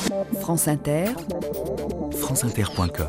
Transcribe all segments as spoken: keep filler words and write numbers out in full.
France Inter, franceinter point com.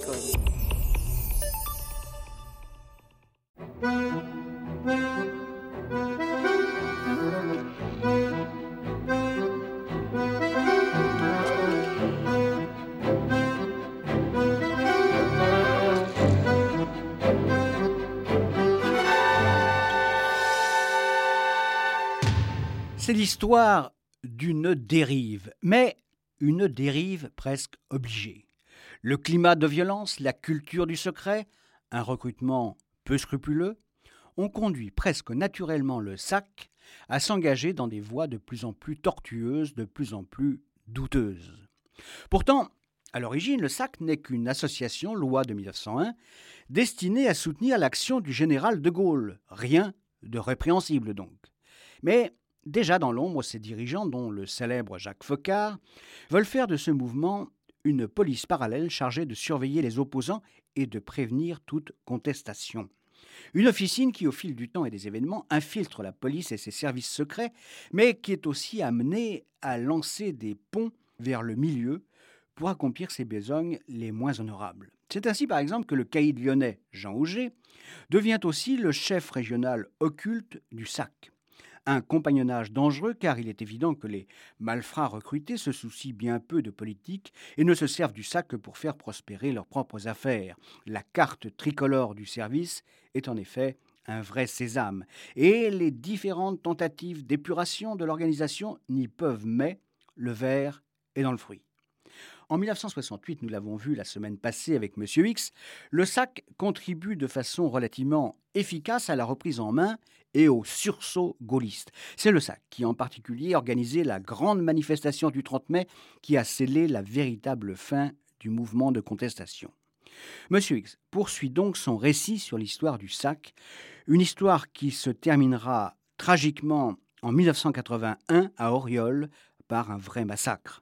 C'est l'histoire d'une dérive, mais une dérive presque obligée. Le climat de violence, la culture du secret, un recrutement peu scrupuleux, ont conduit presque naturellement le S A C à s'engager dans des voies de plus en plus tortueuses, de plus en plus douteuses. Pourtant, à l'origine, le S A C n'est qu'une association, loi de mille neuf cent un, destinée à soutenir l'action du général de Gaulle. Rien de répréhensible donc. Mais déjà dans l'ombre, ses dirigeants, dont le célèbre Jacques Foccart, veulent faire de ce mouvement une police parallèle chargée de surveiller les opposants et de prévenir toute contestation. Une officine qui, au fil du temps et des événements, infiltre la police et ses services secrets, mais qui est aussi amenée à lancer des ponts vers le milieu pour accomplir ses besognes les moins honorables. C'est ainsi, par exemple, que le caïd lyonnais Jean Auger devient aussi le chef régional occulte du S A C. Un compagnonnage dangereux car il est évident que les malfrats recrutés se soucient bien peu de politique et ne se servent du S A C que pour faire prospérer leurs propres affaires. La carte tricolore du service est en effet un vrai sésame et les différentes tentatives d'épuration de l'organisation n'y peuvent mais le ver est dans le fruit. En mille neuf cent soixante-huit, nous l'avons vu la semaine passée avec M. X, le S A C contribue de façon relativement efficace à la reprise en main et au sursaut gaulliste. C'est le S A C qui en particulier a organisé la grande manifestation du trente mai qui a scellé la véritable fin du mouvement de contestation. M. X poursuit donc son récit sur l'histoire du S A C, une histoire qui se terminera tragiquement en mille neuf cent quatre-vingt-un à Auriol par un vrai massacre.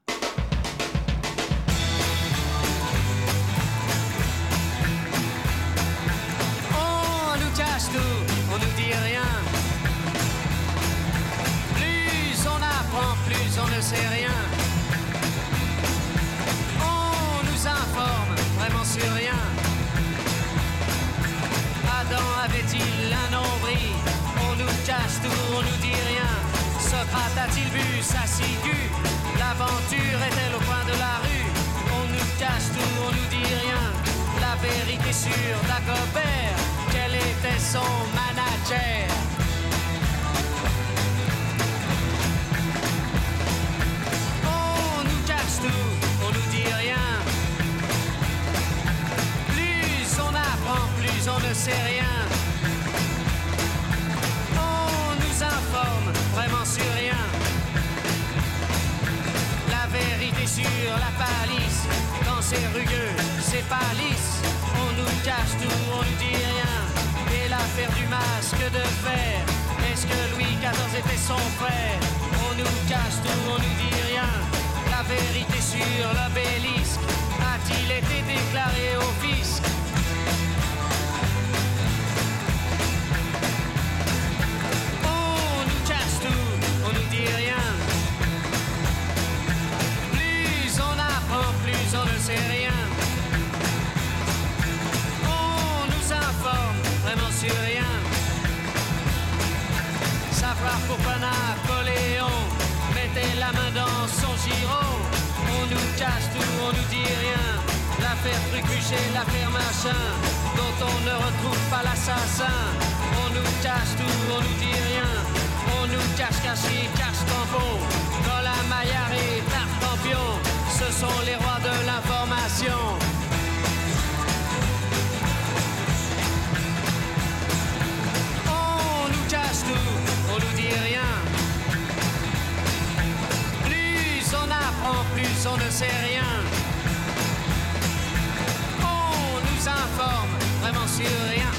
On nous dit rien. Plus on apprend, plus on ne sait rien. On nous informe vraiment sur rien. Adam avait-il un nombril? On nous cache tout, on nous dit rien. Socrate a-t-il vu sa ciguë? L'aventure est-elle au coin de la rue? On nous cache tout, on nous dit rien. La vérité sur Dagobert, quel était son manager? On nous cache tout, on nous dit rien. Plus on apprend, plus on ne sait rien. On nous informe vraiment sur rien. La vérité sur la palisse, quand c'est rugueux, c'est pas lisse. On nous cache tout, on nous dit rien. Et l'affaire du masque de fer, est-ce que Louis quatorze était son frère? On nous cache tout, on nous dit rien. La vérité sur l'obélisque, a-t-il été déclaré au fisc? On nous cache tout, on nous dit rien. Plus on apprend, plus on ne sait rien. Vraiment sur rien. Savoir pourquoi Napoléon mettait la main dans son giron. On nous cache tout, on nous dit rien. L'affaire Trucuchet, l'affaire machin, dont on ne retrouve pas l'assassin. On nous cache tout, on nous dit rien. On nous cache Cachy, cache Campo, Cola Maillard et Tartampion. Ce sont les rois de l'information. On nous dit rien. Plus on apprend, plus on ne sait rien. On nous informe vraiment sur rien.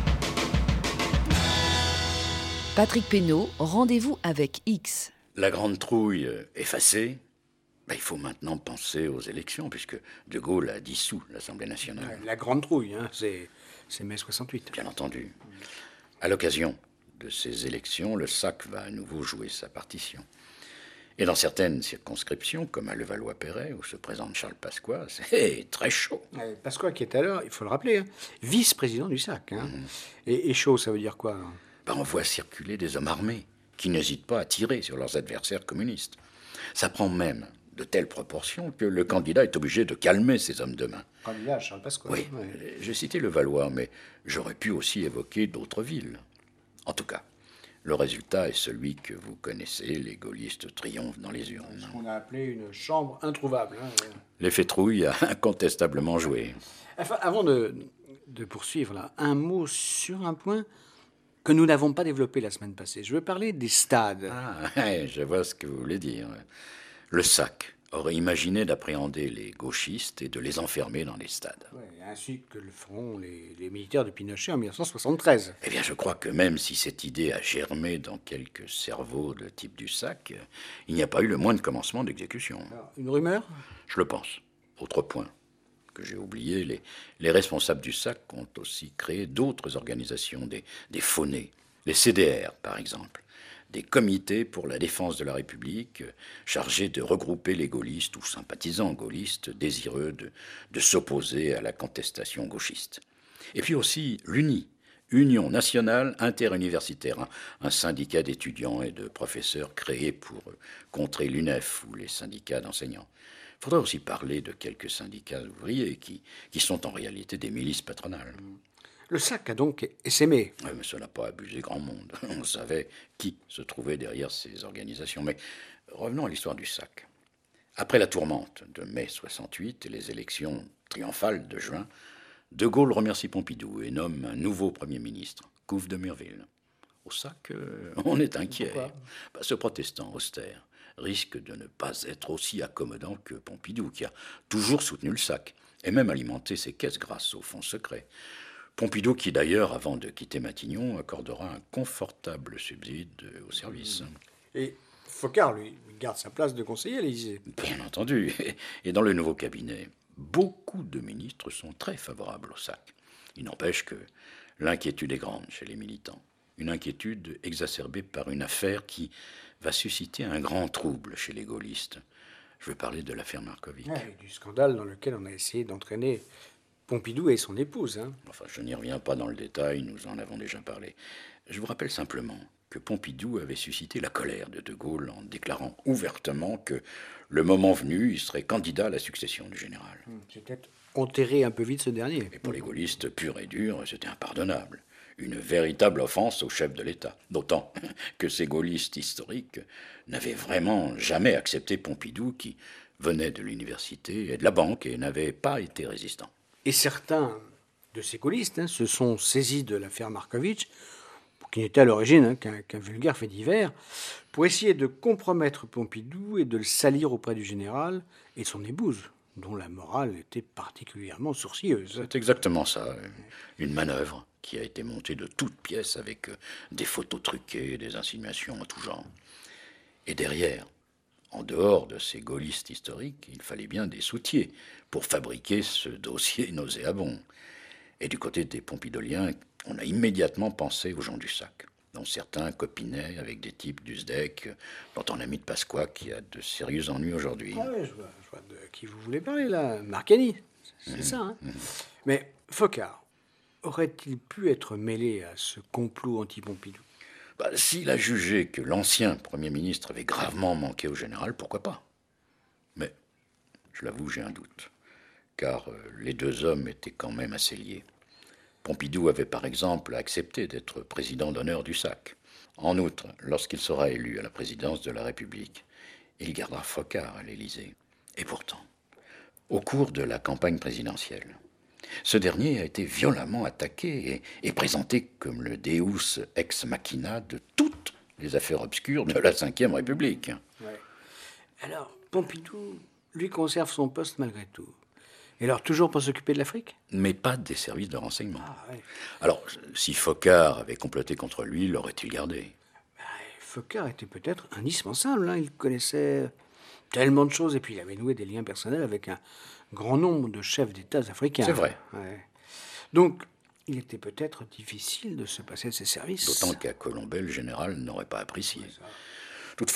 Patrick Pénaud, rendez-vous avec X. La grande trouille effacée, ben, il faut maintenant penser aux élections, puisque De Gaulle a dissous l'Assemblée nationale. La grande trouille, hein, c'est, c'est mai soixante-huit. Bien entendu. À l'occasion de ces élections, le S A C va à nouveau jouer sa partition. Et dans certaines circonscriptions, comme à Levallois-Perret, où se présente Charles Pasqua, c'est très chaud. Ouais, Pasqua qui est alors, il faut le rappeler, hein, vice-président du S A C. Hein. Mmh. Et, et chaud, ça veut dire quoi? Ben, on voit circuler des hommes armés qui n'hésitent pas à tirer sur leurs adversaires communistes. Ça prend même de telles proportions que le candidat est obligé de calmer ses hommes de main. Candidat Charles Pasqua. Oui, ouais. J'ai cité Levallois, mais j'aurais pu aussi évoquer d'autres villes. En tout cas, le résultat est celui que vous connaissez, les gaullistes triomphent dans les urnes. Ce qu'on a appelé une chambre introuvable. Hein. L'effet trouille a incontestablement joué. Enfin, avant de, de poursuivre, là, un mot sur un point que nous n'avons pas développé la semaine passée. Je veux parler des stades. Ah, je vois ce que vous voulez dire. Le S A C aurait imaginé d'appréhender les gauchistes et de les enfermer dans les stades. Ouais, ainsi que le feront les, les militaires de Pinochet en mille neuf cent soixante-treize. Eh bien, je crois que même si cette idée a germé dans quelques cerveaux de type du S A C, il n'y a pas eu le moindre commencement d'exécution. Alors, une rumeur? Je le pense. Autre point que j'ai oublié, les, les responsables du S A C ont aussi créé d'autres organisations, des, des faunés, les C D R, par exemple. Des comités pour la défense de la République chargés de regrouper les gaullistes ou sympathisants gaullistes désireux de, de s'opposer à la contestation gauchiste. Et puis aussi l'U N I, Union nationale interuniversitaire, un, un syndicat d'étudiants et de professeurs créé pour contrer l'U N E F ou les syndicats d'enseignants. Il faudra aussi parler de quelques syndicats ouvriers qui, qui sont en réalité des milices patronales. Le S A C a donc essaimé. Oui, mais ça n'a pas abusé grand monde. On savait qui se trouvait derrière ces organisations. Mais revenons à l'histoire du S A C. Après la tourmente de mai soixante-huit et les élections triomphales de juin, De Gaulle remercie Pompidou et nomme un nouveau Premier ministre, Couve de Murville. Au S A C, on est inquiet. Bah, ce protestant austère risque de ne pas être aussi accommodant que Pompidou, qui a toujours soutenu le S A C, et même alimenté ses caisses grâce au fonds secret. Pompidou qui, d'ailleurs, avant de quitter Matignon, accordera un confortable subside au service. Et Foccart, lui, garde sa place de conseiller à l'Élysée. Bien entendu. Et dans le nouveau cabinet, beaucoup de ministres sont très favorables au S A C. Il n'empêche que l'inquiétude est grande chez les militants. Une inquiétude exacerbée par une affaire qui va susciter un grand trouble chez les gaullistes. Je veux parler de l'affaire Markovic. Ouais, du scandale dans lequel on a essayé d'entraîner Pompidou et son épouse. Hein. Enfin, je n'y reviens pas dans le détail, nous en avons déjà parlé. Je vous rappelle simplement que Pompidou avait suscité la colère de De Gaulle en déclarant ouvertement que, le moment venu, il serait candidat à la succession du général. C'était enterré un peu vite ce dernier. Et pour les gaullistes purs et durs, c'était impardonnable. Une véritable offense au chef de l'État. D'autant que ces gaullistes historiques n'avaient vraiment jamais accepté Pompidou, qui venait de l'université et de la banque et n'avait pas été résistant. Et certains de ces gaullistes hein, se sont saisis de l'affaire Markovic, qui n'était à l'origine hein, qu'un, qu'un vulgaire fait divers, pour essayer de compromettre Pompidou et de le salir auprès du général et de son épouse, dont la morale était particulièrement sourcilleuse. C'est exactement ça, une manœuvre qui a été montée de toutes pièces avec des photos truquées, des insinuations en tout genre. Et derrière, en dehors de ces gaullistes historiques, il fallait bien des soutiers pour fabriquer ce dossier nauséabond. Et du côté des pompidoliens, on a immédiatement pensé aux gens du S A C, dont certains copinaient avec des types du S D E C, dont on a mis de Pasqua qui a de sérieux ennuis aujourd'hui. Ah oui, je vois, je vois de qui vous voulez parler là, Marcani, c'est mmh. ça. Hein mmh. Mais Foccart, aurait-il pu être mêlé à ce complot anti-Pompidou ? Bah, s'il a jugé que l'ancien Premier ministre avait gravement manqué au général, pourquoi pas ? Mais, je l'avoue, j'ai un doute, car euh, les deux hommes étaient quand même assez liés. Pompidou avait par exemple accepté d'être président d'honneur du S A C. En outre, lorsqu'il sera élu à la présidence de la République, il gardera Foccart à l'Élysée. Et pourtant, au cours de la campagne présidentielle, ce dernier a été violemment attaqué et, et présenté comme le Deus ex machina de toutes les affaires obscures de la Cinquième République. Ouais. Alors, Pompidou, lui, conserve son poste malgré tout. Et alors, toujours pour s'occuper de l'Afrique ? Mais pas des services de renseignement. Ah, ouais. Alors, si Foccart avait comploté contre lui, l'aurait-il gardé ? Bah, Foccart était peut-être indispensable. Hein. Il connaissait tellement de choses et puis il avait noué des liens personnels avec un grand nombre de chefs d'État africains. C'est vrai. Ouais. Donc, il était peut-être difficile de se passer de ses services. D'autant qu'à Colombey, le général n'aurait pas apprécié. Toutefois,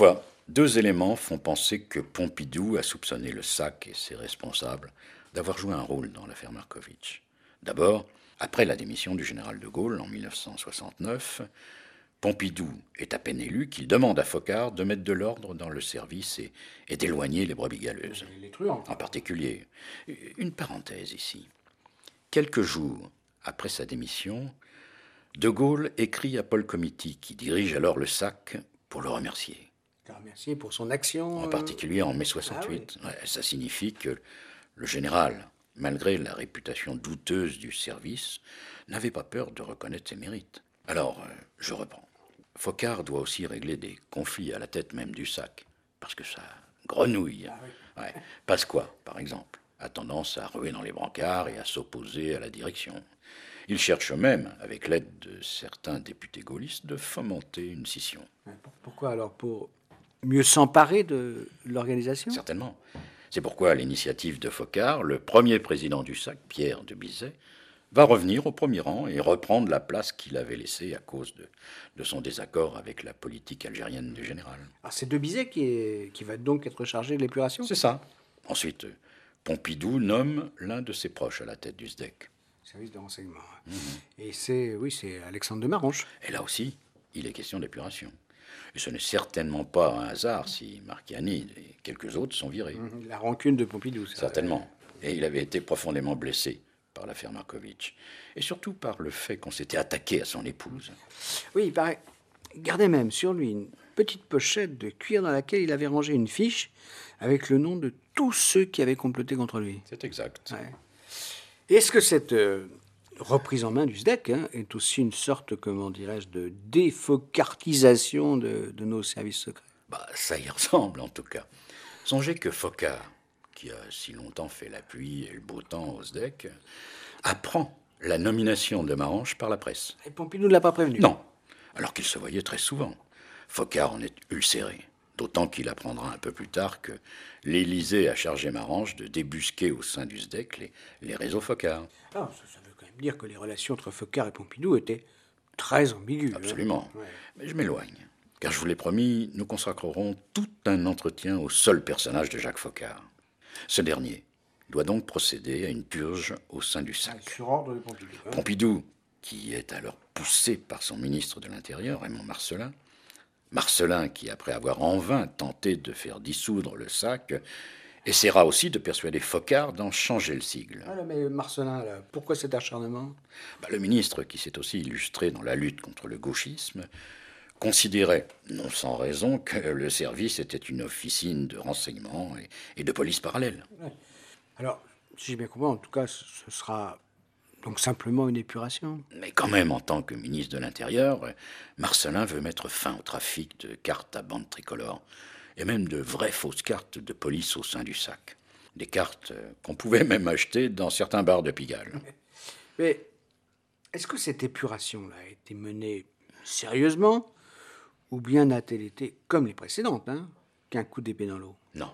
Deux éléments font penser que Pompidou a soupçonné le S A C et ses responsables d'avoir joué un rôle dans l'affaire Markovitch. D'abord, après la démission du général de Gaulle en mille neuf cent soixante-neuf, Pompidou est à peine élu qu'il demande à Foccart de mettre de l'ordre dans le service et, et d'éloigner les brebis galeuses. Les truands. En particulier, une parenthèse ici. Quelques jours après sa démission, de Gaulle écrit à Paul Comity, qui dirige alors le S A C, pour le remercier. Merci pour son action. En particulier en mai soixante-huit. Ah oui. Ouais, ça signifie que le général, malgré la réputation douteuse du service, n'avait pas peur de reconnaître ses mérites. Alors, euh, je reprends. Foccart doit aussi régler des conflits à la tête même du S A C, parce que ça grenouille. Ah oui. Ouais. Pasqua, par exemple, a tendance à ruer dans les brancards et à s'opposer à la direction. Il cherche même, avec l'aide de certains députés gaullistes, de fomenter une scission. Pourquoi alors? Pour mieux s'emparer de l'organisation? Certainement. C'est pourquoi, à l'initiative de Foccart, le premier président du S A C, Pierre de Bizet, va revenir au premier rang et reprendre la place qu'il avait laissée à cause de, de son désaccord avec la politique algérienne du général. Alors c'est de Bizet qui, est, qui va donc être chargé de l'épuration? C'est ça. Ensuite, Pompidou nomme l'un de ses proches à la tête du S D E C. Service de renseignement. Mmh. Et c'est, oui, c'est Alexandre de Maranche. Et là aussi, il est question d'épuration. Et ce n'est certainement pas un hasard si Marchiani et quelques autres sont virés. Mmh. La rancune de Pompidou. Ça. Certainement. Et il avait été profondément blessé par l'affaire Markovitch. Et surtout par le fait qu'on s'était attaqué à son épouse. Oui, il paraît. Gardait même sur lui une petite pochette de cuir dans laquelle il avait rangé une fiche avec le nom de tous ceux qui avaient comploté contre lui. C'est exact. Ouais. Est-ce que cette euh, reprise en main du S D E C hein, est aussi une sorte, comment dirais-je, de défoccartisation de, de nos services secrets? Bah, ça y ressemble en tout cas. Songez que Foccart, qui a si longtemps fait la pluie et le beau temps au S D E C, apprend la nomination de Maranche par la presse. Et Pompidou ne l'a pas prévenu? Non, alors qu'il se voyait très souvent. Foccart en est ulcéré. D'autant qu'il apprendra un peu plus tard que l'Élysée a chargé Maranche de débusquer au sein du S D E C les, les réseaux Foccart. Ah, ça, ça veut quand même dire que les relations entre Foccart et Pompidou étaient très ambiguës. Absolument. Hein. Ouais. Mais je m'éloigne. Car je vous l'ai promis, nous consacrerons tout un entretien au seul personnage de Jacques Foccart. Ce dernier doit donc procéder à une purge au sein du S A C. Ah, sur ordre de Pompidou. Hein. Pompidou, qui est alors poussé par son ministre de l'Intérieur, Raymond Marcellin, Marcellin, qui, après avoir en vain tenté de faire dissoudre le S A C, essaiera aussi de persuader Foccart d'en changer le sigle. Ah, là, mais Marcellin, là, pourquoi cet acharnement? bah, Le ministre, qui s'est aussi illustré dans la lutte contre le gauchisme, considérait, non sans raison, que le service était une officine de renseignement et, et de police parallèle. Ouais. Alors, si j'ai bien compris, en tout cas, ce sera donc simplement une épuration. Mais quand même, en tant que ministre de l'Intérieur, Marcellin veut mettre fin au trafic de cartes à bande tricolore et même de vraies fausses cartes de police au sein du S A C. Des cartes qu'on pouvait même acheter dans certains bars de Pigalle. Mais est-ce que cette épuration-là a été menée sérieusement ou bien a-t-elle été, comme les précédentes, hein, qu'un coup d'épée dans l'eau? Non.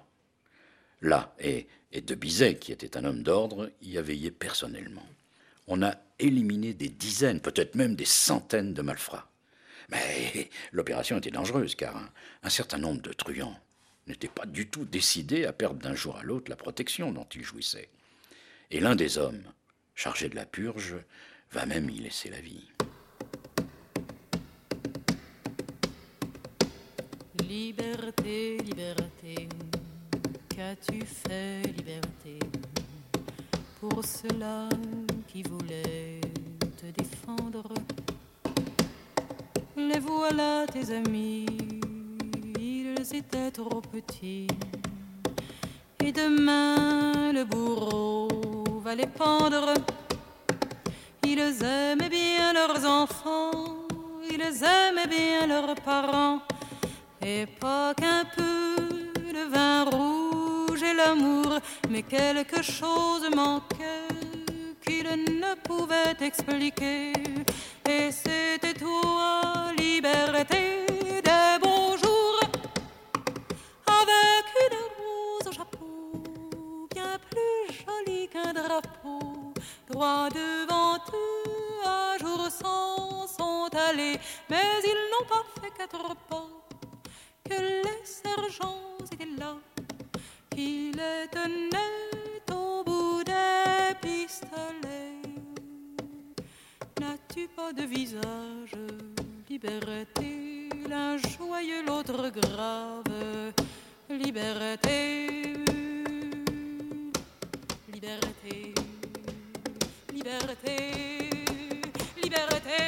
Là, et, et de Bizet, qui était un homme d'ordre, y a veillé personnellement. On a éliminé des dizaines, peut-être même des centaines de malfrats. Mais l'opération était dangereuse, car un, un certain nombre de truands n'étaient pas du tout décidés à perdre d'un jour à l'autre la protection dont ils jouissaient. Et l'un des hommes, chargé de la purge, va même y laisser la vie. Liberté, liberté, qu'as-tu fait, liberté, pour ceux-là qui voulaient te défendre? Les voilà tes amis, ils étaient trop petits, et demain le bourreau va les pendre. Ils aimaient bien leurs enfants, ils aimaient bien leurs parents, et pas qu'un peu le vin rouge et l'amour, mais quelque chose manquait qu'il ne pouvait expliquer. Et c'était toi, liberté, des beaux jours, avec une rose au chapeau, bien plus jolie qu'un drapeau. Droit devant eux, à jour sans sont allés, mais ils n'ont pas fait quatre pas, que les sergents fois de visage, liberté, l'un joyeux, l'autre grave, liberté, liberté, liberté, liberté.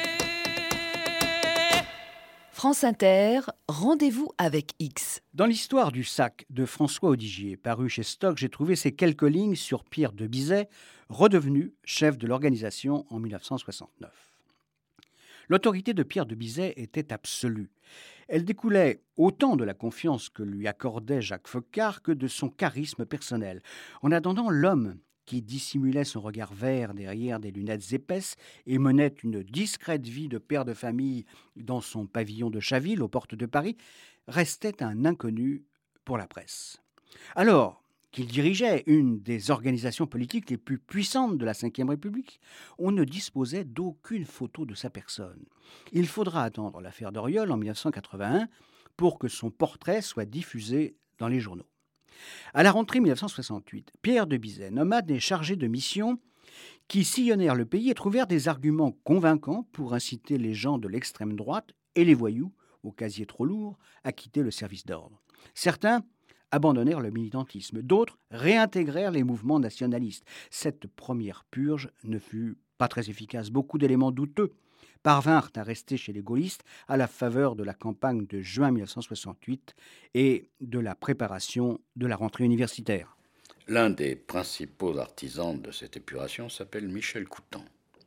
France Inter, rendez-vous avec X. Dans l'histoire du sac de François Odigier, paru chez Stock, j'ai trouvé ces quelques lignes sur Pierre de Bizet, redevenu chef de l'organisation en mille neuf cent soixante-neuf. L'autorité de Pierre de Bizet était absolue. Elle découlait autant de la confiance que lui accordait Jacques Feucard que de son charisme personnel. En attendant, l'homme qui dissimulait son regard vert derrière des lunettes épaisses et menait une discrète vie de père de famille dans son pavillon de Chaville, aux portes de Paris, restait un inconnu pour la presse. Alors qu'il dirigeait une des organisations politiques les plus puissantes de la Cinquième République, on ne disposait d'aucune photo de sa personne. Il faudra attendre l'affaire d'Oriol en mille neuf cent quatre-vingt-un pour que son portrait soit diffusé dans les journaux. À la rentrée mille neuf cent soixante-huit, Pierre de Bizet nomma des chargés de mission qui sillonnèrent le pays et trouvèrent des arguments convaincants pour inciter les gens de l'extrême droite et les voyous, au casier trop lourd, à quitter le service d'ordre. Certains abandonnèrent le militantisme, d'autres réintégrèrent les mouvements nationalistes. Cette première purge ne fut pas très efficace. Beaucoup d'éléments douteux parvinrent à rester chez les gaullistes à la faveur de la campagne de juin mille neuf cent soixante-huit et de la préparation de la rentrée universitaire. L'un des principaux artisans de cette épuration s'appelle Michel Coutan.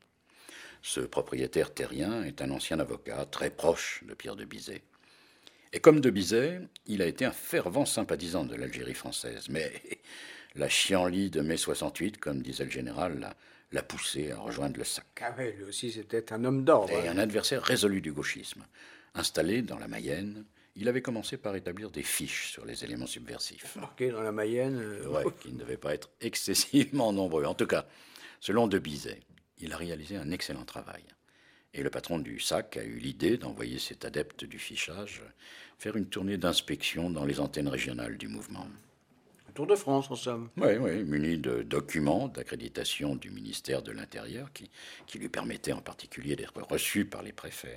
Ce propriétaire terrien est un ancien avocat très proche de Pierre de Bizet. Et comme de Bizet, il a été un fervent sympathisant de l'Algérie française. Mais la chienlit de mai soixante-huit, comme disait le général, l'a, l'a poussé à rejoindre le sac. Ah oui, lui aussi, c'était un homme d'ordre. Et un adversaire résolu du gauchisme. Installé dans la Mayenne, il avait commencé par établir des fiches sur les éléments subversifs. Marqué dans la Mayenne. Euh... Ouais, qui ne devaient pas être excessivement nombreux. En tout cas, selon de Bizet, il a réalisé un excellent travail. Et le patron du sac a eu l'idée d'envoyer cet adepte du fichage faire une tournée d'inspection dans les antennes régionales du mouvement. Un tour de France, en somme. Oui, oui, muni de documents d'accréditation du ministère de l'Intérieur qui, qui lui permettaient en particulier d'être reçu par les préfets.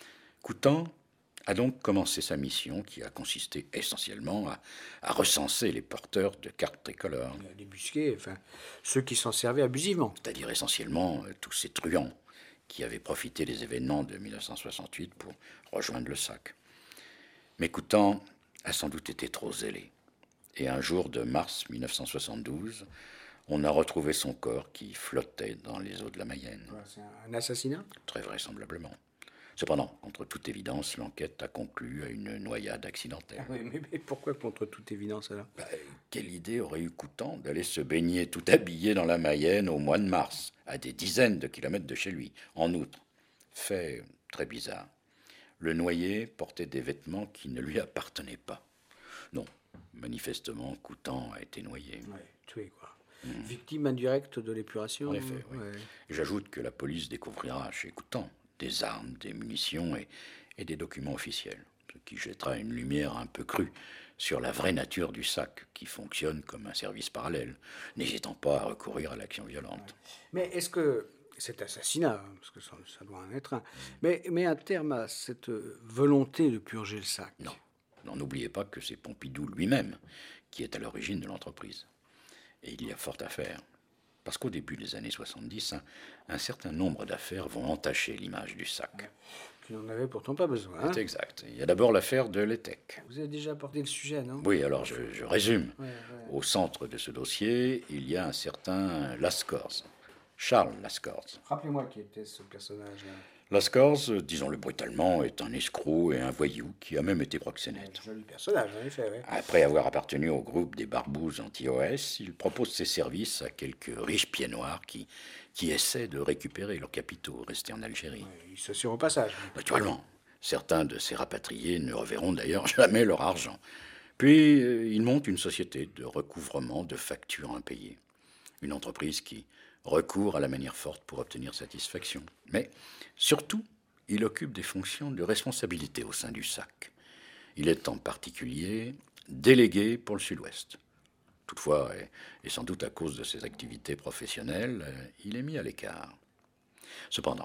Coutan a donc commencé sa mission qui a consisté essentiellement à, à recenser les porteurs de cartes tricolores. Il a débusqué, enfin, ceux qui s'en servaient abusivement. C'est-à-dire essentiellement euh, tous ces truands qui avaient profité des événements de mille neuf cent soixante-huit pour rejoindre le sac. Mais Coutan a sans doute été trop zélé. Et un jour de mars mille neuf cent soixante-douze, on a retrouvé son corps qui flottait dans les eaux de la Mayenne. Ouais, c'est un assassinat ? Très vraisemblablement. Cependant, contre toute évidence, l'enquête a conclu à une noyade accidentelle. Ah oui, mais, mais pourquoi contre toute évidence alors ? Bah, quelle idée aurait eu Coutan d'aller se baigner tout habillé dans la Mayenne au mois de mars, à des dizaines de kilomètres de chez lui, en outre. Fait très bizarre. Le noyé portait des vêtements qui ne lui appartenaient pas. Non, manifestement, Coutan a été noyé. Ouais, tué quoi. Mmh. Victime indirecte de l'épuration. En effet, oui. Ouais. J'ajoute que la police découvrira chez Coutan des armes, des munitions et, et des documents officiels, ce qui jettera une lumière un peu crue sur la vraie nature du sac, qui fonctionne comme un service parallèle, n'hésitant pas à recourir à l'action violente. Mais est-ce que cet assassinat, parce que ça, ça doit en être un, mais, mais un terme à cette volonté de purger le sac ? Non, non, n'oubliez pas que c'est Pompidou lui-même qui est à l'origine de l'entreprise. Et il y a fort à faire. Parce qu'au début des années soixante-dix, un, un certain nombre d'affaires vont entacher l'image du sac. Qui n'en avait pourtant pas besoin. Hein ? C'est exact. Il y a d'abord l'affaire de l'Etec. Vous avez déjà abordé le sujet, non ? Oui, alors je, je résume. Ouais, ouais. Au centre de ce dossier, il y a un certain Lascors, Charles Lascors. Rappelez-moi qui était ce personnage-là. Lascors, disons-le brutalement, est un escroc et un voyou qui a même été proxénète. Un joli personnage, en effet, oui. Après avoir appartenu au groupe des barbouzes anti-O S, il propose ses services à quelques riches pieds noirs qui, qui essaient de récupérer leurs capitaux restés en Algérie. Ouais, il s'assure au passage. Naturellement, certains de ces rapatriés ne reverront d'ailleurs jamais leur argent. Puis, euh, il monte une société de recouvrement de factures impayées. Une entreprise qui recourt à la manière forte pour obtenir satisfaction. Mais surtout, il occupe des fonctions de responsabilité au sein du sac. Il est en particulier délégué pour le Sud-Ouest. Toutefois, et, et sans doute à cause de ses activités professionnelles, il est mis à l'écart. Cependant,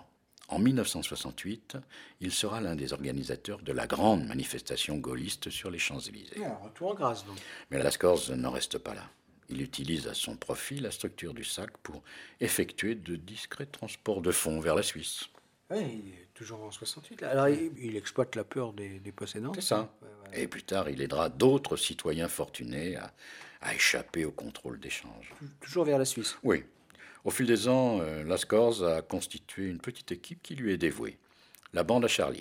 En mille neuf cent soixante-huit, il sera l'un des organisateurs de la grande manifestation gaulliste sur les Champs-Élysées. Ah, retour en grâce, donc. Mais Lascors n'en reste pas là. Il utilise à son profit la structure du S A C pour effectuer de discrets transports de fonds vers la Suisse. Oui, il est toujours en soixante-huit. Là. Alors, il, il exploite la peur des, des possédants. C'est ça. Ouais, ouais. Et plus tard, il aidera d'autres citoyens fortunés à, à échapper au contrôle d'échange. Toujours vers la Suisse. Oui. Au fil des ans, euh, Lascors a constitué une petite équipe qui lui est dévouée. La bande à Charlie.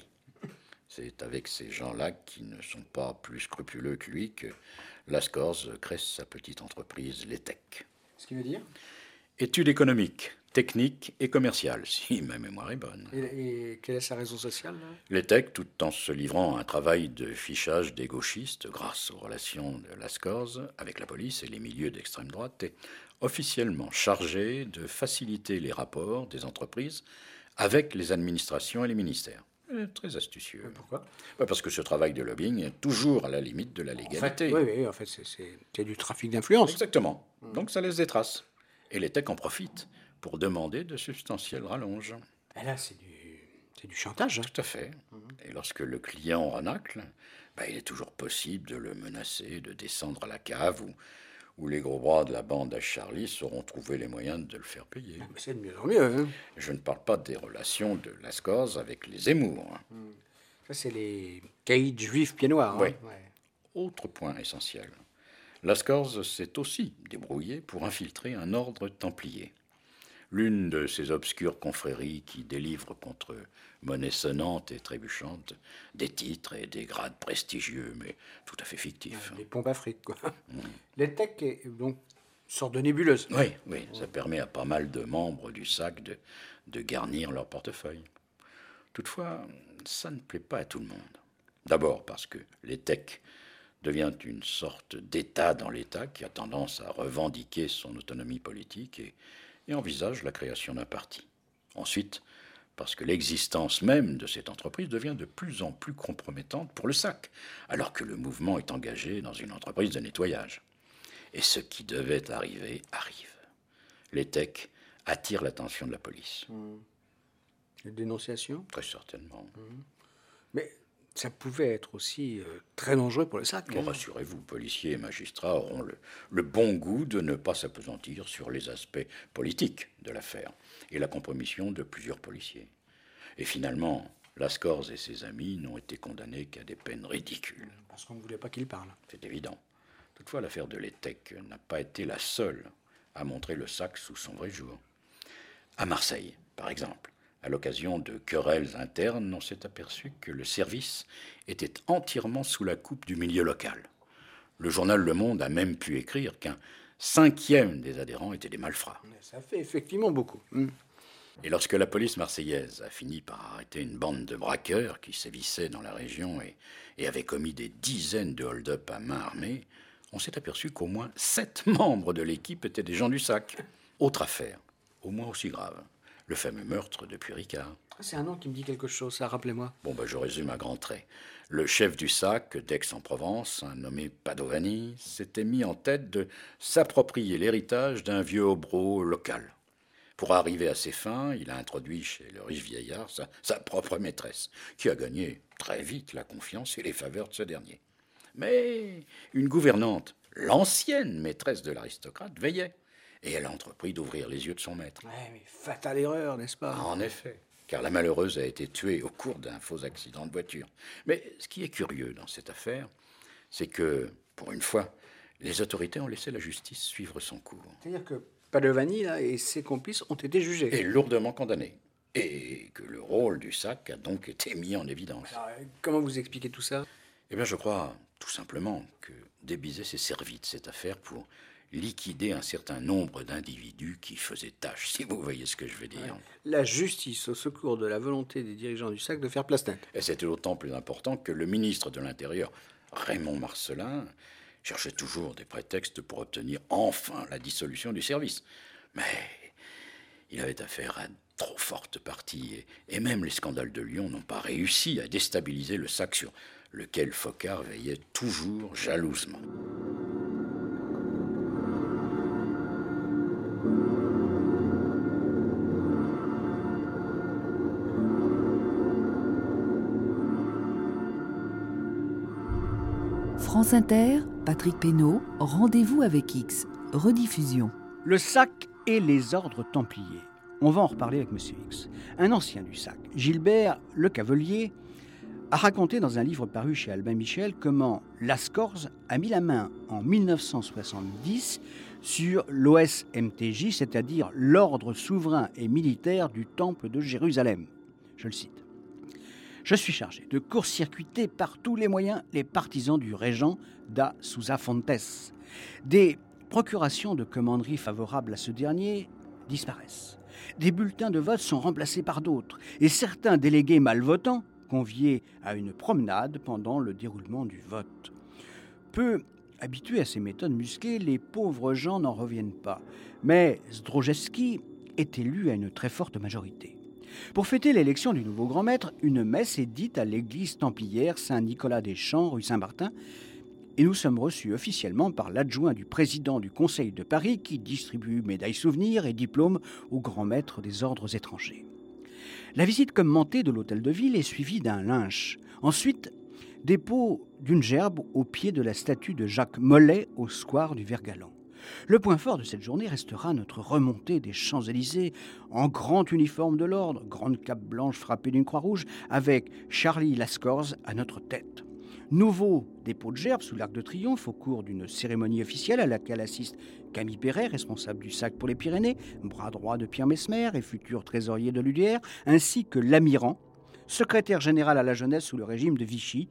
C'est avec ces gens-là qui ne sont pas plus scrupuleux que lui que Lascors crée sa petite entreprise, l'ETEC. Ce qui veut dire Études économiques, techniques et commerciales, si ma mémoire est bonne. et, et quelle est sa raison sociale là L'ETEC, tout en se livrant à un travail de fichage des gauchistes grâce aux relations de Lascors avec la police et les milieux d'extrême droite, est officiellement chargé de faciliter les rapports des entreprises avec les administrations et les ministères. Euh, Très astucieux. Pourquoi Ouais, Parce que ce travail de lobbying est toujours à la limite de la En fait, légalité. oui, oui, en fait, c'est, c'est, c'est du trafic d'influence. Exactement. Donc ça laisse des traces. Et l'ETEC en profite pour demander de substantielles rallonges. Et là, c'est du, c'est du chantage. Hein. Tout à fait. Et lorsque le client renacle, bah, il est toujours possible de le menacer, de descendre à la cave où, où les gros bras de la bande à Charlie sauront trouver les moyens de le faire payer. Mais c'est de mieux en mieux. Hein. Je ne parle pas des relations de Lascors avec les Zemmour. hein. Ça, c'est les caïds juifs pieds noirs. Oui. Hein. Ouais. Autre point essentiel. Lascors s'est aussi débrouillé pour infiltrer un ordre templier. L'une de ces obscures confréries qui délivrent contre monnaie sonnante et trébuchante des titres et des grades prestigieux, mais tout à fait fictifs. Les pompes afriques, quoi. Les techs est donc une sorte de nébuleuse. Oui, oui, ça permet à pas mal de membres du S A C de, de garnir leur portefeuille. Toutefois, ça ne plaît pas à tout le monde. D'abord parce que l'ETEC devient une sorte d'État dans l'État qui a tendance à revendiquer son autonomie politique et, et envisage la création d'un parti. Ensuite, parce que l'existence même de cette entreprise devient de plus en plus compromettante pour le S A C, alors que le mouvement est engagé dans une entreprise de nettoyage. Et ce qui devait arriver arrive. L'ETEC attire l'attention de la police. Les dénonciations. Très certainement. Mais ça pouvait être aussi euh, très dangereux pour le S A C. Bon, rassurez-vous, policiers et magistrats auront le, le bon goût de ne pas s'appesantir sur les aspects politiques de l'affaire et la compromission de plusieurs policiers. Et finalement, Lascors et ses amis n'ont été condamnés qu'à des peines ridicules. Parce qu'on ne voulait pas qu'il parle. C'est évident. Toutefois, l'affaire de l'ETEC n'a pas été la seule à montrer le S A C sous son vrai jour. À Marseille, par exemple, à l'occasion de querelles internes, on s'est aperçu que le service était entièrement sous la coupe du milieu local. Le journal Le Monde a même pu écrire qu'un cinquième des adhérents étaient des malfrats. Ça fait effectivement beaucoup. Hum. Et lorsque la police marseillaise a fini par arrêter une bande de braqueurs qui sévissaient dans la région et, et avait commis des dizaines de hold-up à main armée, on s'est aperçu qu'au moins sept membres de l'équipe étaient des gens du S A C. Autre affaire, au moins aussi grave, le fameux meurtre de Puy-Ricard. C'est un nom qui me dit quelque chose, ça, rappelez-moi. Bon, ben, je résume à grands traits. Le chef du S A C d'Aix-en-Provence, un nommé Padovani, s'était mis en tête de s'approprier l'héritage d'un vieux hobereau local. Pour arriver à ses fins, il a introduit chez le riche vieillard sa, sa propre maîtresse, qui a gagné très vite la confiance et les faveurs de ce dernier. Mais une gouvernante, l'ancienne maîtresse de l'aristocrate, veillait, et elle a entrepris d'ouvrir les yeux de son maître. Ouais, mais fatale erreur, n'est-ce pas? En effet, car la malheureuse a été tuée au cours d'un faux accident de voiture. Mais ce qui est curieux dans cette affaire, c'est que, pour une fois, les autorités ont laissé la justice suivre son cours. C'est-à-dire que Padovani là, et ses complices ont été jugés. Et lourdement condamnés. Et que le rôle du S A C a donc été mis en évidence. Alors, comment vous expliquez tout ça? Eh bien, je crois tout simplement que Débizet s'est servi de cette affaire pour liquider un certain nombre d'individus qui faisaient tâche, si vous voyez ce que je veux dire. Ouais. La justice au secours de la volonté des dirigeants du S A C de faire place nette. Et c'était d'autant plus important que le ministre de l'Intérieur, Raymond Marcellin, cherchait toujours des prétextes pour obtenir enfin la dissolution du service. Mais il avait affaire à trop forte partie, et, et même les scandales de Lyon n'ont pas réussi à déstabiliser le S A C sur lequel Focard veillait toujours jalousement. France Inter, Patrick Pénaud, Rendez-vous avec X, rediffusion. Le sac et les ordres templiers. On va en reparler avec Monsieur X. Un ancien du sac, Gilbert Le Cavelier, a raconté dans un livre paru chez Albin Michel comment Lascorze a mis la main en mille neuf cent soixante-dix sur l'O S M T J, c'est-à-dire l'ordre souverain et militaire du Temple de Jérusalem. Je le cite. « Je suis chargé de court-circuiter par tous les moyens les partisans du régent da Sousa Fontes. Des procurations de commanderie favorables à ce dernier disparaissent. Des bulletins de vote sont remplacés par d'autres, et certains délégués malvotants conviés à une promenade pendant le déroulement du vote. Peu habitués à ces méthodes musclées, les pauvres gens n'en reviennent pas. Mais Zdrojewski est élu à une très forte majorité. Pour fêter l'élection du nouveau grand maître, une messe est dite à l'église templière Saint-Nicolas-des-Champs, rue Saint-Martin, et nous sommes reçus officiellement par l'adjoint du président du Conseil de Paris qui distribue médailles souvenirs et diplômes aux grands maîtres des ordres étrangers. La visite commentée de l'hôtel de ville est suivie d'un lynch. Ensuite, dépôt d'une gerbe au pied de la statue de Jacques Mollet au square du Vert-Galant. Le point fort de cette journée restera notre remontée des Champs-Élysées en grand uniforme de l'ordre, grande cape blanche frappée d'une croix rouge, avec Charlie Lascorze à notre tête. Nouveau dépôt de gerbe sous l'Arc de Triomphe au cours d'une cérémonie officielle à laquelle assiste Camille Perret, responsable du sac pour les Pyrénées, bras droit de Pierre Messmer et futur trésorier de l'U D R, ainsi que l'Amiran, secrétaire général à la jeunesse sous le régime de Vichy,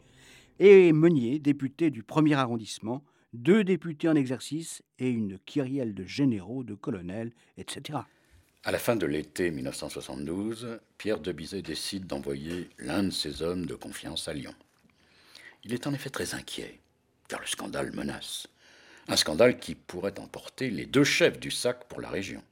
et Meunier, député du premier arrondissement, deux députés en exercice et une kyrielle de généraux, de colonels, et cetera. À la fin de l'été mille neuf cent soixante-douze, Pierre de Bizet décide d'envoyer l'un de ses hommes de confiance à Lyon. Il est en effet très inquiet, car le scandale menace. Un scandale qui pourrait emporter les deux chefs du sac pour la région.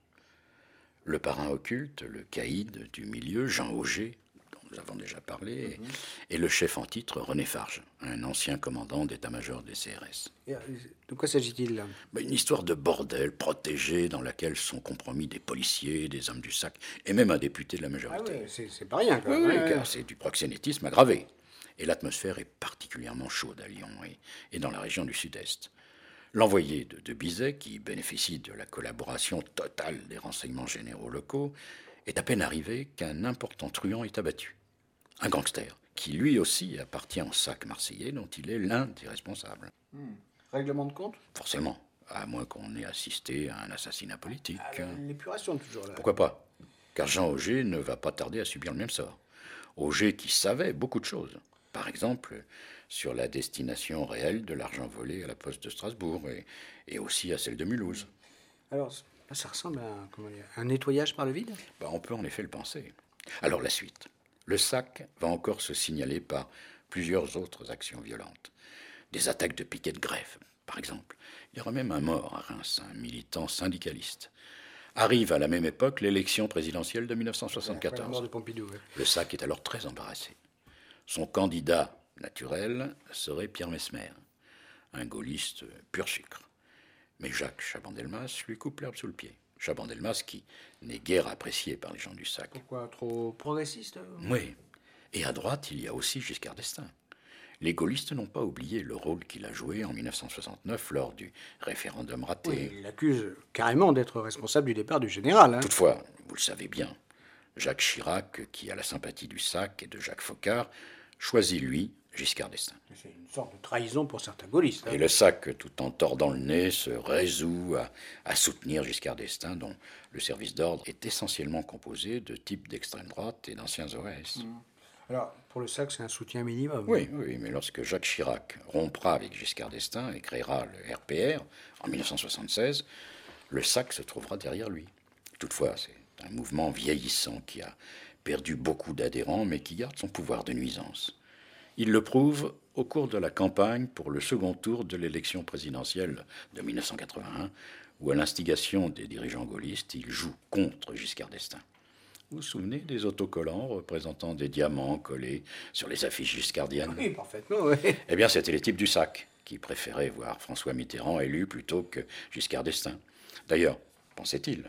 Le parrain occulte, le caïd du milieu, Jean Auger, dont nous avons déjà parlé, mmh. et le chef en titre, René Farge, un ancien commandant d'état-major des C R S. De quoi s'agit-il là ? Ben, une histoire de bordel protégé dans laquelle sont compromis des policiers, des hommes du sac, et même un député de la majorité. Ah ouais, c'est, c'est pas rien, quoi. Oui, ouais, oui, ouais. car c'est du proxénétisme aggravé. Et l'atmosphère est particulièrement chaude à Lyon et, et dans la région du Sud-Est. L'envoyé de, de Bizet, qui bénéficie de la collaboration totale des renseignements généraux locaux, est à peine arrivé qu'un important truand est abattu. Un gangster, qui lui aussi appartient au sac marseillais dont il est l'un des responsables. Hmm. Règlement de compte ? Forcément, à moins qu'on ait assisté à un assassinat politique. Ah, l'épuration toujours là. Pourquoi pas ? Car Jean Auger ne va pas tarder à subir le même sort. Auger qui savait beaucoup de choses. Par exemple, sur la destination réelle de l'argent volé à la poste de Strasbourg et, et aussi à celle de Mulhouse. Alors, ça ressemble à un, comment dire, un nettoyage par le vide ? Ben, on peut en effet le penser. Alors la suite. Le sac va encore se signaler par plusieurs autres actions violentes. Des attaques de piquets de grève, par exemple. Il y aura même un mort à Reims, un militant syndicaliste. Arrive à la même époque l'élection présidentielle de mille neuf cent soixante-quatorze. Ouais, la mort de Pompidou, ouais. Le sac est alors très embarrassé. Son candidat naturel serait Pierre Messmer, un gaulliste pur sucre. Mais Jacques Chaban-Delmas lui coupe l'herbe sous le pied. Chaban-Delmas qui n'est guère apprécié par les gens du sac. Pourquoi ? Trop progressiste ? Oui. Et à droite, il y a aussi Giscard d'Estaing. Les gaullistes n'ont pas oublié le rôle qu'il a joué en mille neuf cent soixante-neuf lors du référendum raté. Oui, il l'accuse carrément d'être responsable du départ du général. Hein. Toutefois, vous le savez bien, Jacques Chirac, qui a la sympathie du sac et de Jacques Foccart, choisit, lui, Giscard d'Estaing. C'est une sorte de trahison pour certains gaullistes. Hein. Et le sac, tout en tordant le nez, se résout à, à soutenir Giscard d'Estaing, dont le service d'ordre est essentiellement composé de types d'extrême droite et d'anciens O S. Mmh. Alors, pour le sac, c'est un soutien minimum. Oui, oui, mais lorsque Jacques Chirac rompra avec Giscard d'Estaing et créera le R P R en mille neuf cent soixante-seize, le sac se trouvera derrière lui. Toutefois, c'est un mouvement vieillissant qui a perdu beaucoup d'adhérents, mais qui garde son pouvoir de nuisance. Il le prouve au cours de la campagne pour le second tour de l'élection présidentielle de mille neuf cent quatre-vingt-un, où, à l'instigation des dirigeants gaullistes, il joue contre Giscard d'Estaing. Vous vous souvenez des autocollants représentant des diamants collés sur les affiches giscardiennes ? Oui, parfaitement, oui. Eh bien, c'était les types du sac qui préféraient voir François Mitterrand élu plutôt que Giscard d'Estaing. D'ailleurs, pensait-il,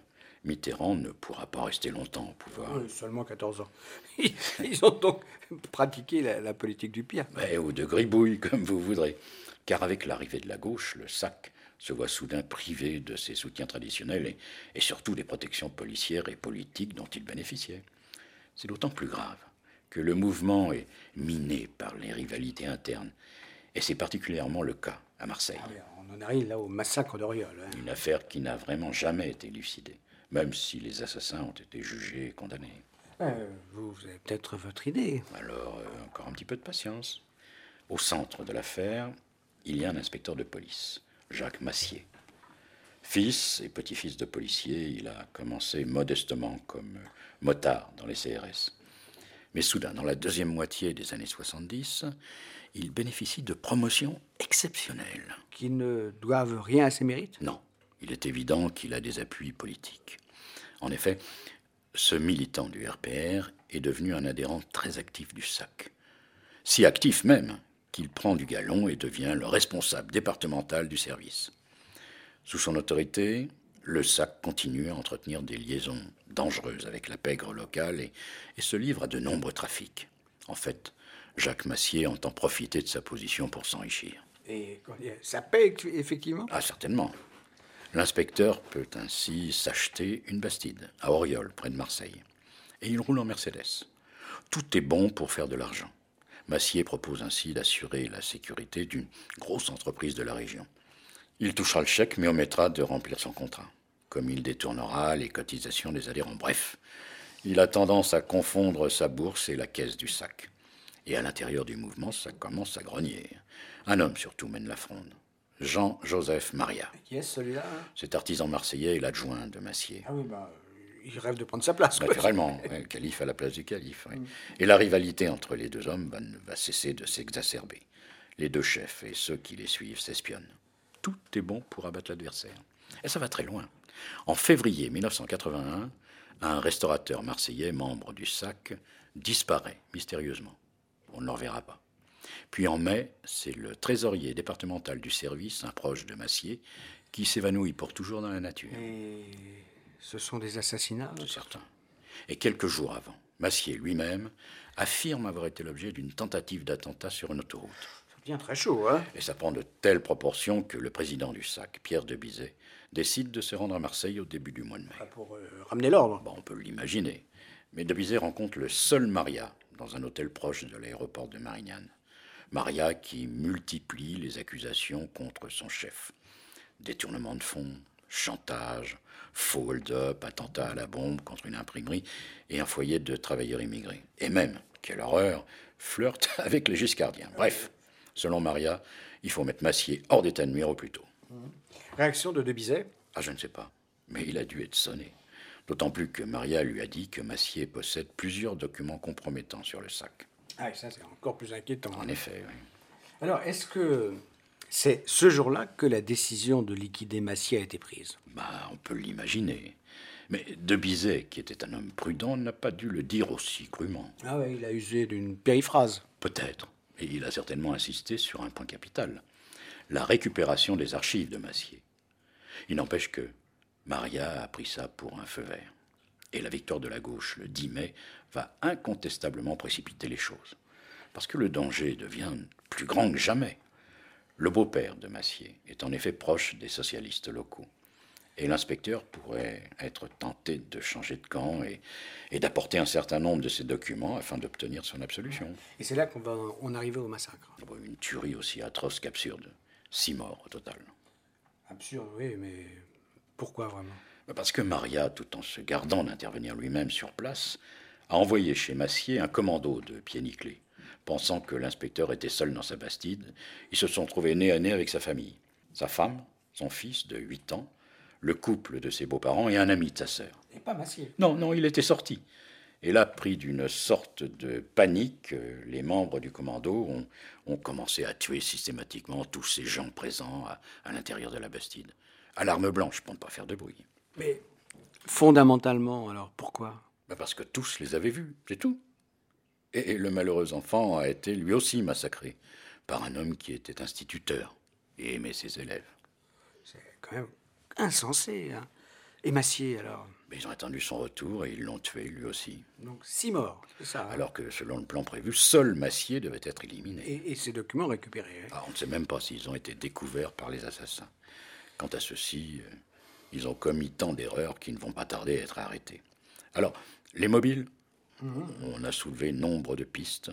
Mitterrand ne pourra pas rester longtemps au pouvoir. Oui, seulement quatorze ans. Ils, ils ont donc pratiqué la, la politique du pire. Ouais, ou de gribouille, comme vous voudrez. Car avec l'arrivée de la gauche, le S A C se voit soudain privé de ses soutiens traditionnels et, et surtout des protections policières et politiques dont il bénéficiait. C'est d'autant plus grave que le mouvement est miné par les rivalités internes. Et c'est particulièrement le cas à Marseille. Ah oui, on en arrive là au massacre d'Oriol. Hein. Une affaire qui n'a vraiment jamais été élucidée, même si les assassins ont été jugés et condamnés. Euh, vous, vous avez peut-être votre idée. Alors, euh, encore un petit peu de patience. Au centre de l'affaire, il y a un inspecteur de police, Jacques Massier. Fils et petit-fils de policier, il a commencé modestement comme motard dans les C R S. Mais soudain, dans la deuxième moitié des années soixante-dix, il bénéficie de promotions exceptionnelles. Qui ne doivent rien à ses mérites? Non, il est évident qu'il a des appuis politiques. En effet, ce militant du R P R est devenu un adhérent très actif du S A C. Si actif même qu'il prend du galon et devient le responsable départemental du service. Sous son autorité, le S A C continue à entretenir des liaisons dangereuses avec la pègre locale et, et se livre à de nombreux trafics. En fait, Jacques Massier entend profiter de sa position pour s'enrichir. Et ça paie, effectivement? Ah, certainement. L'inspecteur peut ainsi s'acheter une bastide, à Auriol, près de Marseille. Et il roule en Mercedes. Tout est bon pour faire de l'argent. Massier propose ainsi d'assurer la sécurité d'une grosse entreprise de la région. Il touchera le chèque, mais omettra de remplir son contrat. Comme il détournera les cotisations des adhérents. Bref, il a tendance à confondre sa bourse et la caisse du S A C. Et à l'intérieur du mouvement, ça commence à grogner. Un homme surtout mène la fronde. Jean-Joseph Maria. Qui est celui-là? Hein? Cet artisan marseillais est l'adjoint de Massier. Ah oui, bah, il rêve de prendre sa place. Quoi. Naturellement, ouais, le calife à la place du calife. Ouais. Mm. Et la rivalité entre les deux hommes va, va cesser de s'exacerber. Les deux chefs et ceux qui les suivent s'espionnent. Tout est bon pour abattre l'adversaire. Et ça va très loin. En février mille neuf cent quatre-vingt-un, un restaurateur marseillais, membre du S A C, disparaît mystérieusement. On ne le reverra pas. Puis en mai, c'est le trésorier départemental du service, un proche de Massier, qui s'évanouit pour toujours dans la nature. Et ce sont des assassinats? C'est certain. Et quelques jours avant, Massier lui-même affirme avoir été l'objet d'une tentative d'attentat sur une autoroute. Ça devient très chaud, hein? Et ça prend de telles proportions que le président du S A C, Pierre de Bizet, décide de se rendre à Marseille au début du mois de mai. Ah, pour euh, ramener l'ordre? Bon, on peut l'imaginer. Mais de Bizet rencontre le seul Maria dans un hôtel proche de l'aéroport de Marignane. Maria qui multiplie les accusations contre son chef. Détournement de fonds, chantage, faux hold-up, attentat à la bombe contre une imprimerie et un foyer de travailleurs immigrés. Et même, quelle horreur, flirte avec les giscardiens. Bref, selon Maria, il faut mettre Massier hors d'état de nuire au plus tôt. Réaction de De Bizet? Ah, je ne sais pas, mais il a dû être sonné. D'autant plus que Maria lui a dit que Massier possède plusieurs documents compromettants sur le S A C. Ah, et ça, c'est encore plus inquiétant. En effet, oui. Alors, est-ce que c'est ce jour-là que la décision de liquider Massier a été prise? Bah, on peut l'imaginer. Mais De Bizet, qui était un homme prudent, n'a pas dû le dire aussi crûment. Ah oui, il a usé d'une périphrase. Peut-être. Et il a certainement insisté sur un point capital. La récupération des archives de Massier. Il n'empêche que Maria a pris ça pour un feu vert. Et la victoire de la gauche, le dix mai, va incontestablement précipiter les choses. Parce que le danger devient plus grand que jamais. Le beau-père de Massier est en effet proche des socialistes locaux. Et l'inspecteur pourrait être tenté de changer de camp et, et d'apporter un certain nombre de ses documents afin d'obtenir son absolution. Et c'est là qu'on va en arriver au massacre. Une tuerie aussi atroce qu'absurde. Six morts au total. Absurde, oui, mais pourquoi vraiment? Parce que Maria, tout en se gardant d'intervenir lui-même sur place, a envoyé chez Massier un commando de pieds nickelés. Pensant que l'inspecteur était seul dans sa bastide, ils se sont trouvés nez à nez avec sa famille. Sa femme, son fils de huit ans, le couple de ses beaux-parents et un ami de sa sœur. Et pas Massier? Non, non, il était sorti. Et là, pris d'une sorte de panique, les membres du commando ont, ont commencé à tuer systématiquement tous ces gens présents à, à l'intérieur de la bastide. À l'arme blanche, pour ne pas faire de bruit. Mais fondamentalement, alors pourquoi? Ben parce que tous les avaient vus, c'est tout. Et, et le malheureux enfant a été lui aussi massacré par un homme qui était instituteur et aimait ses élèves. C'est quand même insensé, hein. Et Massier, alors? Mais ils ont attendu son retour et ils l'ont tué, lui aussi. Donc six morts, c'est ça? Hein? Alors que, selon le plan prévu, seul Massier devait être éliminé. Et, et ces documents récupérés? Hein? Ah, on ne sait même pas s'ils ont été découverts par les assassins. Quant à ceux-ci, euh, ils ont commis tant d'erreurs qu'ils ne vont pas tarder à être arrêtés. Alors, les mobiles, mmh. on a soulevé nombre de pistes.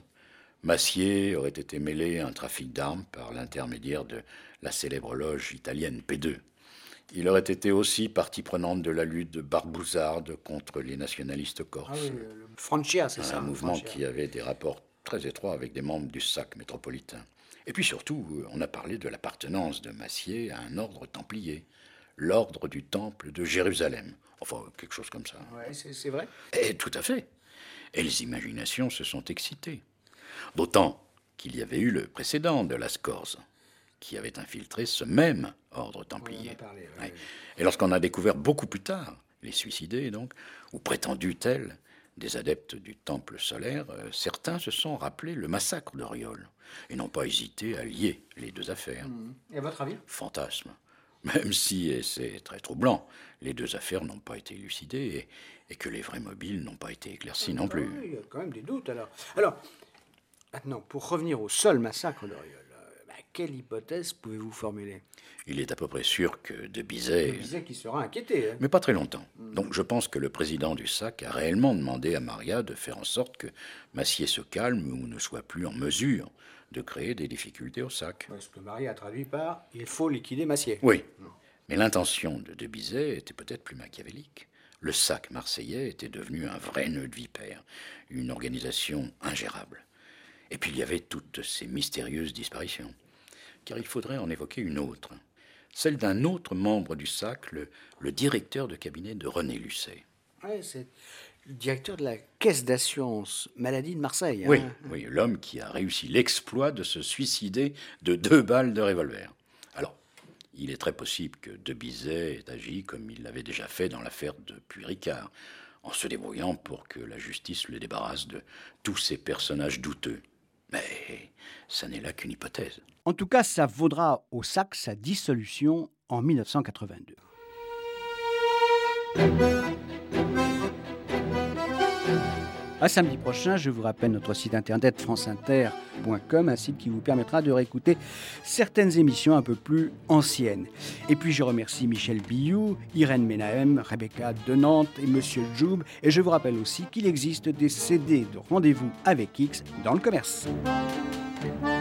Massier aurait été mêlé à un trafic d'armes par l'intermédiaire de la célèbre loge italienne P deux. Il aurait été aussi partie prenante de la lutte de Barbouzarde contre les nationalistes corses. Ah oui, le Francia, c'est un ça. Un mouvement Francia. qui avait des rapports très étroits avec des membres du S A C métropolitain. Et puis surtout, on a parlé de l'appartenance de Massier à un ordre templier, l'ordre du Temple de Jérusalem. Enfin, quelque chose comme ça. Ouais, c'est, c'est vrai. Et tout à fait. Et les imaginations se sont excitées. D'autant qu'il y avait eu le précédent de Las Corses, qui avait infiltré ce même ordre templier. Parlé, ouais, ouais. ouais. Et lorsqu'on a découvert beaucoup plus tard, les suicidés donc, ou prétendus tels, des adeptes du temple solaire, euh, certains se sont rappelés le massacre d'Oriol et n'ont pas hésité à lier les deux affaires. Mmh. Et à votre avis? Fantasme. Même si, et c'est très troublant, les deux affaires n'ont pas été élucidées et, et que les vrais mobiles n'ont pas été éclaircis non plus. Oui, il y a quand même des doutes alors. Alors, maintenant, pour revenir au seul massacre d'Oriol, bah, quelle hypothèse pouvez-vous formuler? Il est à peu près sûr que de Bizet... De Bizet qui sera inquiété. Hein. Mais pas très longtemps. Donc je pense que le président du S A C a réellement demandé à Maria de faire en sorte que Massier se calme ou ne soit plus en mesure de créer des difficultés au S A C. Ouais, ce que Maria a traduit par « il faut liquider Massier ». Oui, mais l'intention de de Bizet était peut-être plus machiavélique. Le S A C marseillais était devenu un vrai nœud de vipère, une organisation ingérable. Et puis il y avait toutes ces mystérieuses disparitions. Car il faudrait en évoquer une autre, celle d'un autre membre du S A C, le, le directeur de cabinet de René Lucet. Ouais, c'est le directeur de la caisse d'assurance maladie de Marseille. Oui, hein. oui, l'homme qui a réussi l'exploit de se suicider de deux balles de revolver. Alors, il est très possible que de Bizet ait agi comme il l'avait déjà fait dans l'affaire de Puy-Ricard, en se débrouillant pour que la justice le débarrasse de tous ces personnages douteux. Mais ça n'est là qu'une hypothèse. En tout cas, ça vaudra au S A C sa dissolution en mille neuf cent quatre-vingt-deux. À samedi prochain, je vous rappelle notre site internet france inter point com, un site qui vous permettra de réécouter certaines émissions un peu plus anciennes. Et puis je remercie Michel Billou, Irène Menahem, Rebecca de Nantes et Monsieur Joub. Et je vous rappelle aussi qu'il existe des C D de Rendez-vous avec X dans le commerce.